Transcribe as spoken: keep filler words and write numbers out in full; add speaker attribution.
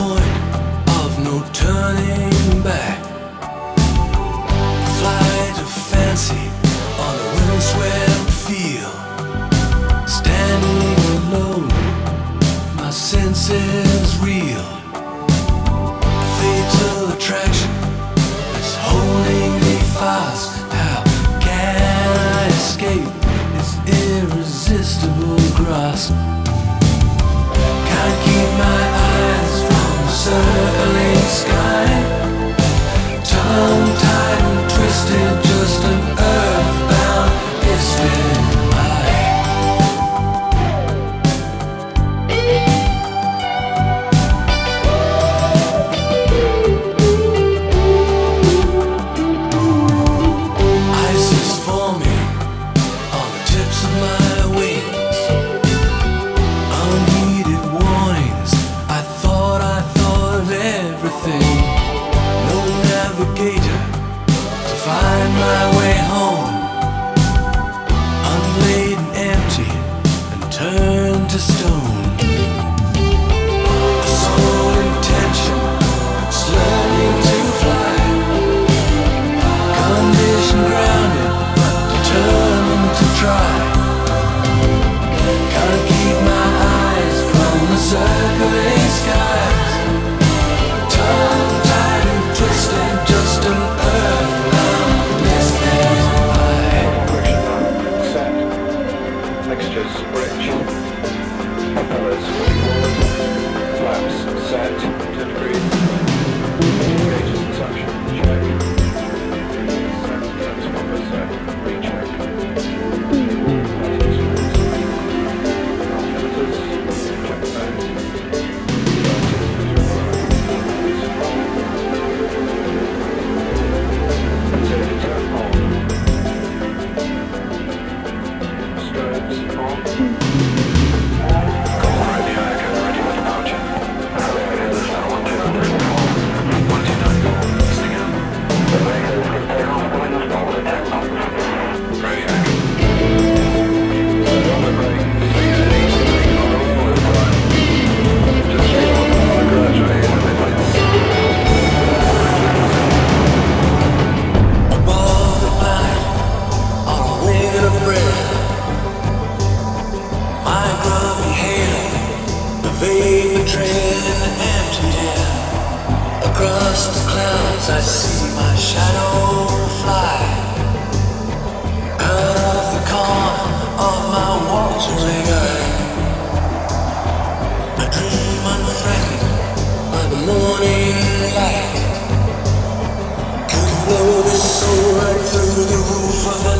Speaker 1: point of no turning back. Flight of fancy on a windswept field. Standing alone, my senses reel. Fatal attraction is holding me fast. How can I escape its irresistible grasp? Can't keep my eyes from the circling sky. Tongue-tied and twisted, just an earthbound misfit. Blow this soul right through the roof of